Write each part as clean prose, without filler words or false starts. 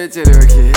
приятели, окей.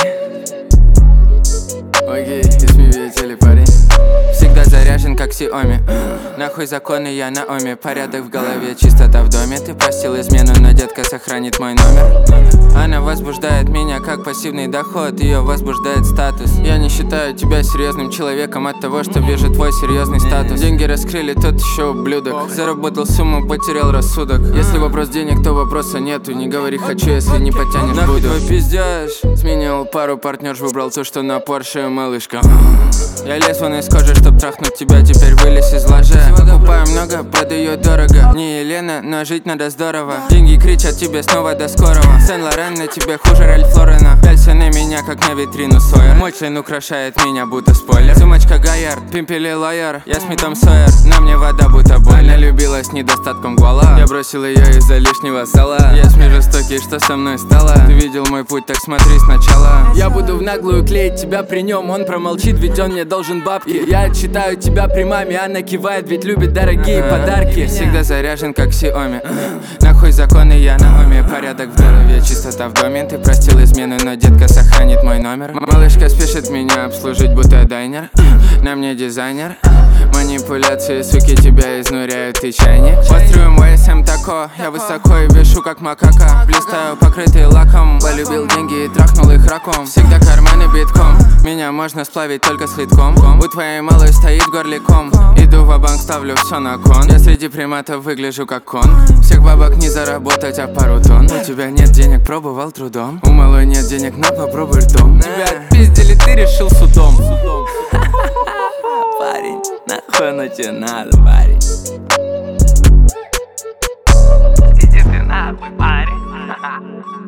Окей, it's me, приятели, парень. Всегда заряжен, как Xiaomi. Нахуй законы, я на оме. Порядок в голове, чистота в доме. Ты простил измену, но детка сохранит мой номер. Она возбуждает меня, как пассивный доход. Ее возбуждает статус. Я не считаю тебя серьезным человеком от того, что вижу твой серьезный статус. Деньги раскрыли, тот еще ублюдок. Заработал сумму, потерял рассудок. Если вопрос денег, то вопроса нету. Не говори хочу, если не потянешь, нахуй буду. Твой пиздеж. Сменил пару партнерш, выбрал то, что на Порше, малышка. Я лез вон из кожи, чтоб трахнуть тебя, теперь вылез из лажи. Покупаю много, продаю дорого. Не Елена, но жить надо здорово. Деньги кричат тебе снова до скорого. Сен-Лорен на тебе хуже Ральф Лорена. Пялься на меня, как на витрину Сойер. Мой член украшает меня, будто спойлер. Сумочка Гайярд, пимпели лоер. Я с Митом Сойер, на мне вода, будто бойлер. Она любила с недостатком гвала. Я бросил ее из-за лишнего сала. Я смею жестокий, что со мной стало. Ты видел мой путь, так смотри сначала. Я буду в наглую клеить тебя при нем. Он промолчит, ведь он мне должен бабки. Я отчитаю тебя при маме, она кивает, ведь любит дорогие подарки. Всегда заряжен, как Xiaomi. Нахуй законы, я на уме. Порядок в голове, чистота в доме. Ты простил измену, но детка сохранит мой номер. Малышка спешит меня обслужить, будто дайнер. На мне дизайнер. Манипуляции, суки, тебя изнуряют, ты чайник. Построю ВСМ тако, я высоко и вешу, как макака. Блистаю, покрытый лаком. Полюбил деньги и трахнул их раком. Всегда карманы битком. Меня можно сплавить только слитком. У твоей малой стоит горликом. Иду ва-банк, ставлю все на кон. Я среди приматов выгляжу как кон. Всех бабок не заработать, а пару тонн. У тебя нет денег, пробовал трудом. У малой нет денег, на попробуй ртом. Тебя отпиздили, ты решил судом. Парень, нахуй оно тебе надо, парень? Иди ты нахуй, парень.